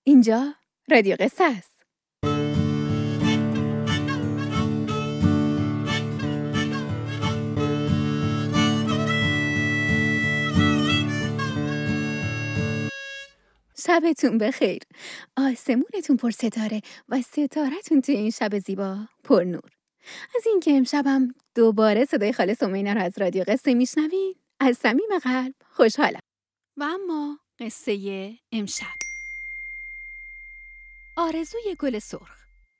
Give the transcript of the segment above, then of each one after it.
اینجا رادیو قصه است. شبتون بخیر. آسمونتون پر ستاره و ستارتون توی این شب زیبا پر نور. از اینکه امشبم دوباره صدای خاله سمینا رو از رادیو قصه میشنوین از صمیم قلب خوشحالم. و اما قصه امشب، آرزوی گل سرخ.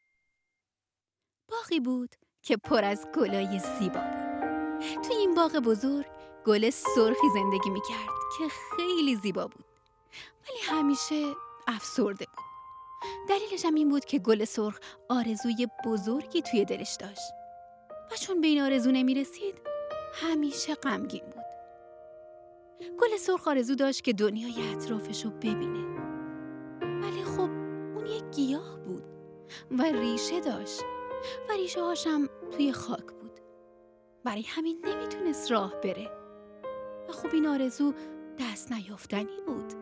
باغی بود که پر از گلای زیبا بود. توی این باغ بزرگ گل سرخی زندگی میکرد که خیلی زیبا بود، ولی همیشه افسرده بود. دلیلش هم این بود که گل سرخ آرزوی بزرگی توی دلش داشت و چون به این آرزو نمیرسید همیشه غمگین بود. گل سرخ آرزو داشت که دنیای اطرافش رو ببینه، ولی خب اون یک گیاه بود و ریشه داشت و ریشه هاشم توی خاک بود، برای همین نمیتونست راه بره و خب این آرزو دست نیافتنی بود.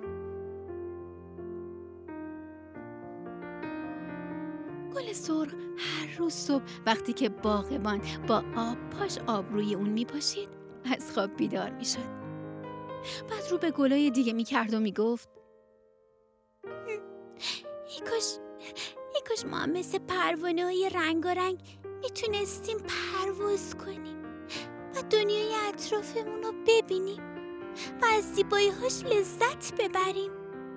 گل سرخ هر روز صبح وقتی که باغبان با پاش آب روی اون میپاشید از خواب بیدار میشد. بعد رو به گلای دیگه میکرد و میگفت ای کاش ما هم مثل پروانه های رنگارنگ میتونستیم پرواز کنیم و دنیای اطرافمون رو ببینیم و از زیبایی‌هاش لذت ببریم.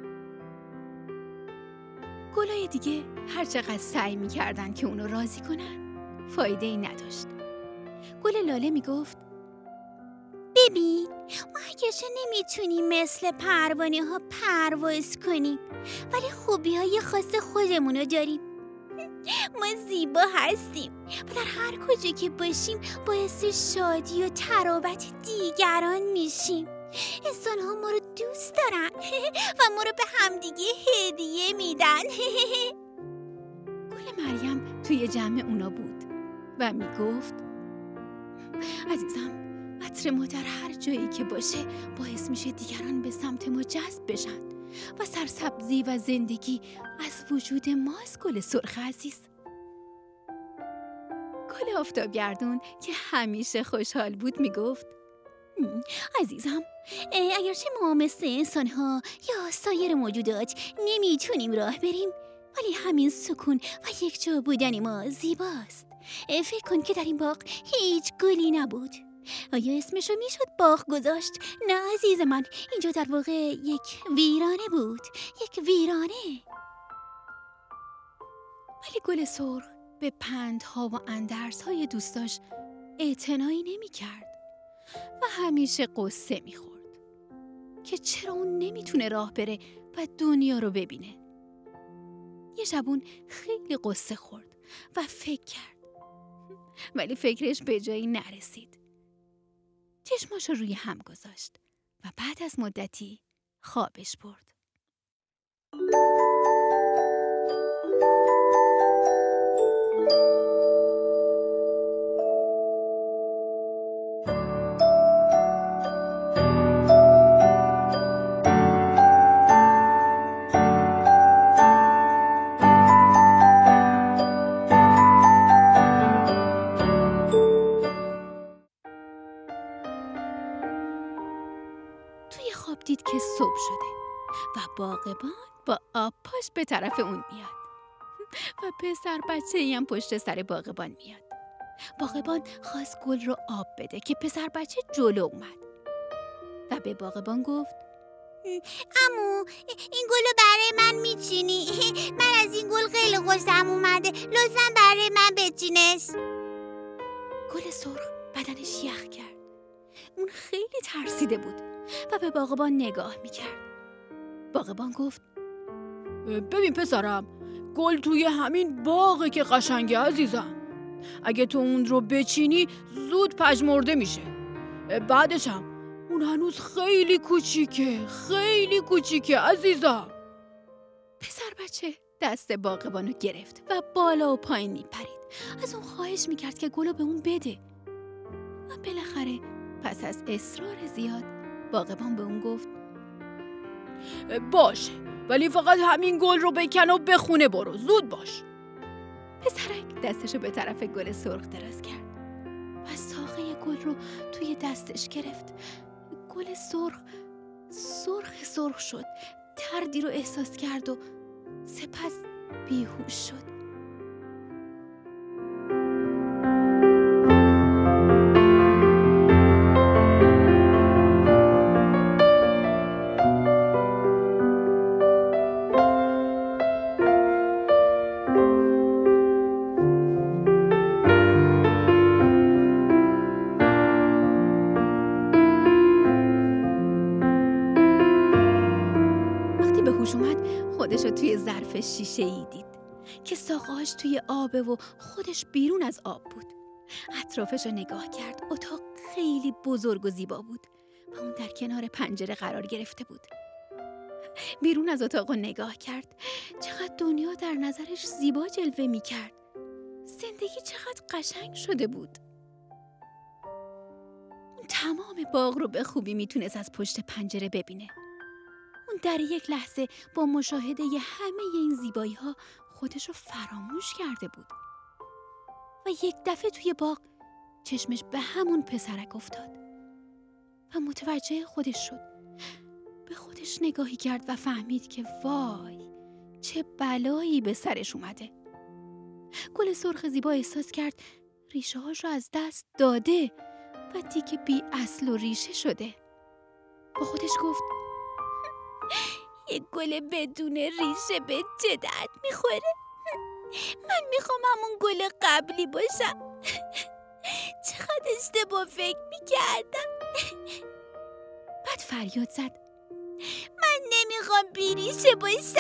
گلای دیگه هر چقدر سعی میکردن که اونو راضی کنن فایده ای نداشت. گل لاله میگفت ببین، ما اگرچه نمیتونیم مثل پروانه ها پرواز کنیم ولی خوبی های خاص خودمونو داریم. ما زیبا هستیم و در هر کجا که باشیم باعث شادی و تراوت دیگران میشیم. انسان ها ما رو دوست دارن و ما رو به همدیگه هدیه میدن. گل مریم توی جمع اونا بود و میگفت عزیزم، عطر ما در هر جایی که باشه باعث میشه دیگران به سمت ما جذب بشن و سرسبزی و زندگی از وجود ماست. گل سرخ عزیز. گل آفتابگردون که همیشه خوشحال بود میگفت عزیزم، اگرچه ما مثل انسان‌ها یا سایر موجودات نمیتونیم راه بریم ولی همین سکون و یک جا بودن ما زیباست. فکر کن که در این باغ هیچ گلی نبود. آیا اسمشو میشد باغ گذاشت؟ نه عزیز من، اینجا در واقع یک ویرانه بود، یک ویرانه. ولی گل سرخ به پندها و اندرزهای دوستاش اعتنایی نمی کرد و همیشه قصه می خورد که چرا اون نمیتونه راه بره و دنیا رو ببینه. یه شبون خیلی قصه خورد و فکر کرد، ولی فکرش به جایی نرسید. چشماش رو روی هم گذاشت و بعد از مدتی خوابش برد. توی خواب دید که صبح شده و باغبان با آب پاش به طرف اون میاد و پسر بچه‌ای هم پشت سر باغبان میاد. باغبان خواست گل رو آب بده که پسر بچه جلو اومد و به باغبان گفت عمو، این گل رو برای من میچینی؟ من از این گل خیلی خوشم اومده، لطفاً برای من بچینش. گل سرخ بدنش یخ کرد. اون خیلی ترسیده بود و به باغبان نگاه میکرد. باغبان گفت ببین پسرم، گل توی همین باغه که قشنگه عزیزم. اگه تو اون رو بچینی زود پژمرده میشه. بعدش هم اون هنوز خیلی کوچیکه عزیزم. پسر بچه دست باغبانو گرفت و بالا و پایین میپرید. از اون خواهش میکرد که گلو به اون بده و بالاخره پس از اصرار زیاد باغبان به اون گفت باشه، ولی فقط همین گل رو بکن و به خونه برو. زود باش. پسرک دستشو به طرف گل سرخ دراز کرد و ساقه گل رو توی دستش گرفت. گل سرخ شد، دردی رو احساس کرد و سپس بیهوش شد. به هوش اومد خودش رو توی ظرف شیشه‌ای دید که ساقه‌اش توی آبه و خودش بیرون از آب بود. اطرافش رو نگاه کرد. اتاق خیلی بزرگ و زیبا بود و اون در کنار پنجره قرار گرفته بود. بیرون از اتاق رو نگاه کرد. چقدر دنیا در نظرش زیبا جلوه می کرد. زندگی چقدر قشنگ شده بود. اون تمام باغ رو به خوبی میتونست از پشت پنجره ببینه. اون در یک لحظه با مشاهده همه این زیبایی ها خودش رو فراموش کرده بود و یک دفعه توی باغ چشمش به همون پسرک افتاد و متوجه خودش شد. به خودش نگاهی کرد و فهمید که وای چه بلایی به سرش اومده. گل سرخ زیبا احساس کرد ریشه هاش رو از دست داده و دیگه بی اصل و ریشه شده. با خودش گفت یک گل بدون ریشه به چه درد میخوره؟ من میخوام همون گل قبلی باشم. چقدر اشتباه فکر میکردم. بعد فریاد زد من نمیخوام بیریشه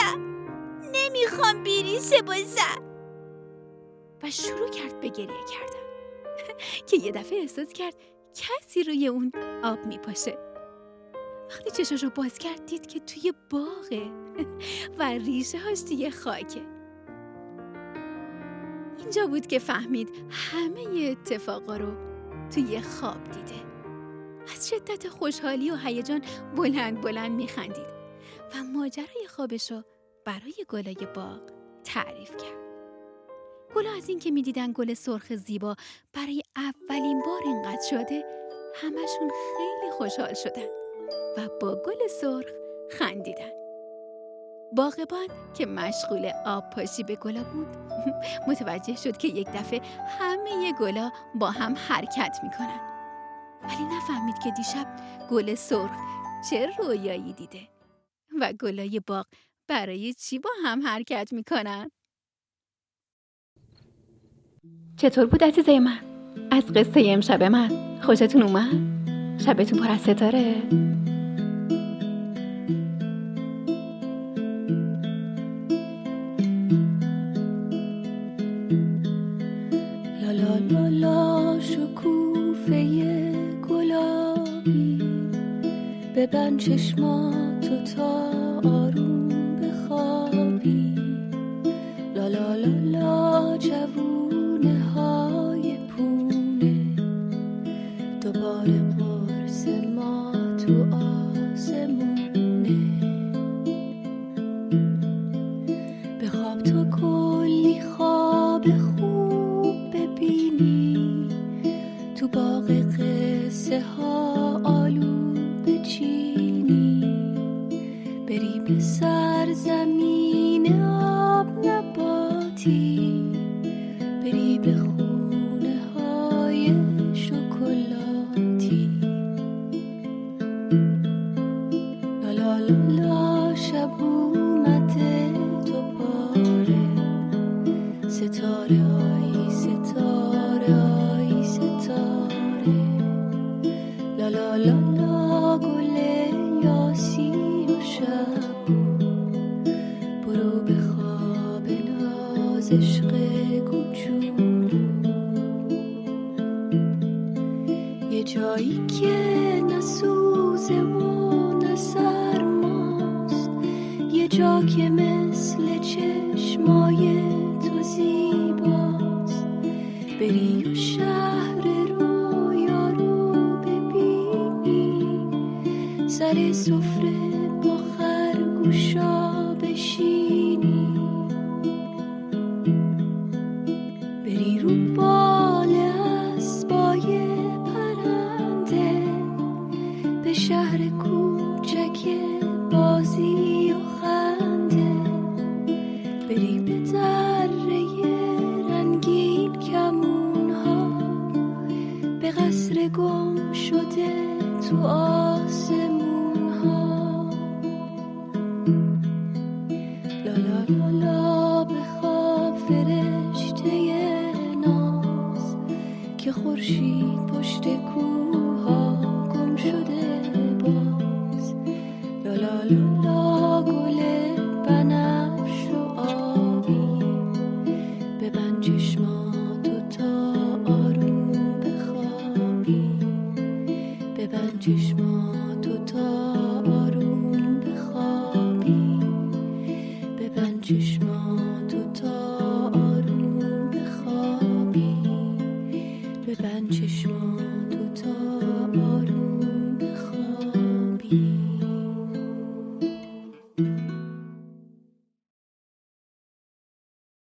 باشم. و شروع کرد به گریه کردن که یه دفعه احساس کرد کسی روی اون آب میپاشه. وقتی چشاشو باز کرد دید که توی باغه و ریشه هاش توی خاکه. اینجا بود که فهمید همه اتفاقا رو توی خواب دیده. از شدت خوشحالی و هیجان بلند میخندید و ماجرای خوابش رو برای گلای باغ تعریف کرد. گلا از این که میدیدن گل سرخ زیبا برای اولین بار اینقدر شده همشون خیلی خوشحال شدن و با گل سرخ خندیدن. باغبان که مشغول آب پاشی به گلا بود متوجه شد که یک دفعه همه گلا با هم حرکت میکنن، ولی نفهمید که دیشب گل سرخ چه رویایی دیده و گلای باغ برای چی با هم حرکت میکنن. چطور بود عزیزای من؟ از قصه امشب من خوشتون اومد؟ شبتون پر از ستاره؟ لا لا لا شکوفه گلابی ببند چشماتو تا آروم بخوابی. لا لا لا لا جوونه های پونه دوباره قرص ما تو آسمونه. بخواب تا کلی خواب خوب ببینی تو باغ قصه ها آلو بچینی. بری به سرزمین آب نباتی بری به خونه های شکلاتی. لا لا لا لا شب اومده دوباره ستاره آی ستاره آی ستاره. لا لا لا لا گل یاسی و شبو برو به خواب ناز عشق کوچولو. یه جایی که نسوزه و نسرماست، یه جا که مثل چشمای تو زیباست. بری و شهر رویا رو ببینی سر سفره با خرگوش لا لا لا لا بخواب فرشته ناز که خورشید پشت کوها گم شده باز. لا لا لا لا گل بنفش و آبی ببند چشماتو تا آروم بخوابی. ببند چشماتو تا آروم بخوابی. ببند چشماتو